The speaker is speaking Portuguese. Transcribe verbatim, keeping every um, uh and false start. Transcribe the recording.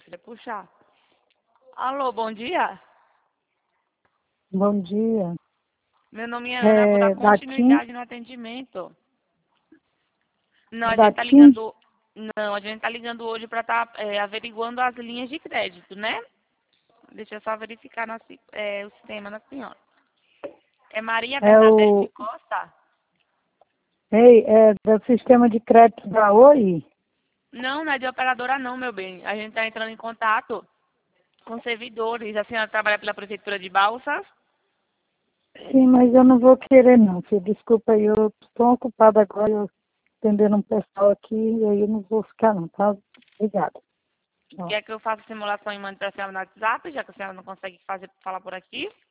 filho, é puxar. Alô, bom dia. Bom dia. Meu nome é Ana, eu vou É, dar da TIM? continuidade no atendimento. Não, a Da gente tá TIM? ligando. Não, a gente tá ligando hoje para estar averiguando as linhas de crédito, né? Deixa eu só verificar no, si- é, o sistema na senhora. É Maria É Bernadette de o... Costa? Ei, é do sistema de crédito da Oi? Não, não é de operadora não, meu bem. A gente está entrando em contato com servidores. A senhora trabalha pela Prefeitura de Balsas? Sim, mas eu não vou querer não, filho. Desculpa aí, eu estou ocupada agora, eu atendendo um pessoal aqui, e aí eu não vou ficar não, tá? Obrigada. Tchau. Quer que eu faça simulação e mande para a senhora no WhatsApp, já que a senhora não consegue fazer, falar por aqui?